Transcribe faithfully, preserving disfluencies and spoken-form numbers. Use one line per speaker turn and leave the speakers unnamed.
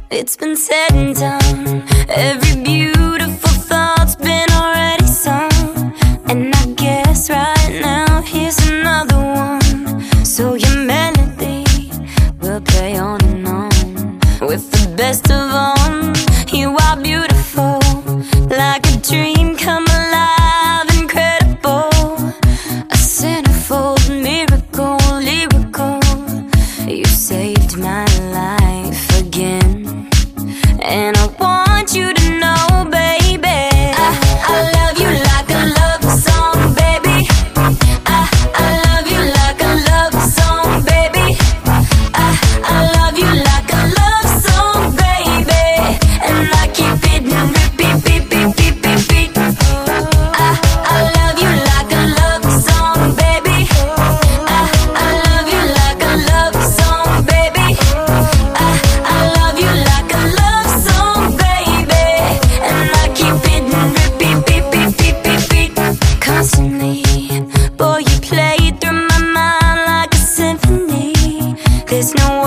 It's been said and done. Every beautiful thought's been already sung. And I guess right now here's another one. So your melody will play on and on. With the best of them, you are beautiful, like a dream come alive, incredible. A centerfold miracle, lyrical. You saved my life again. And I want you to know, baby, I, I love you like a love song, baby. I, I love you like a love song, baby. I, I love you like a love song, baby. And I keep it in repeat, beat, beat, beat, beat, beat. I, I love you like a love song, baby. I, I love you like a love song, baby. I, I love you like a love song, baby. And I keep it in repeat, beat, beat, beat, beat, beat. Constantly, boy, you play through my mind like a symphony. There's no